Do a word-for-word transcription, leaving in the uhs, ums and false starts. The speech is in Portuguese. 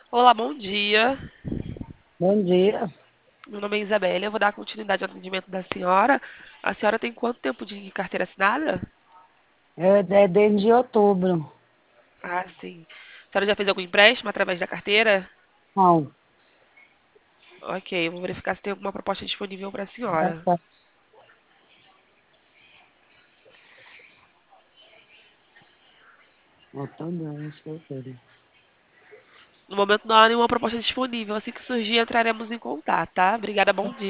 Olá, bom dia. Bom dia. Meu nome é Isabela. Eu vou dar continuidade ao atendimento da senhora. A senhora tem quanto tempo de carteira assinada? É, é desde outubro. Ah, sim. A senhora já fez algum empréstimo através da carteira? Não, Ok, eu vou verificar se tem alguma proposta disponível para a já senhora. tá. Outubro, acho que é outubro. No momento não há nenhuma proposta disponível. Assim que surgir, entraremos em contato, tá? Obrigada, bom dia.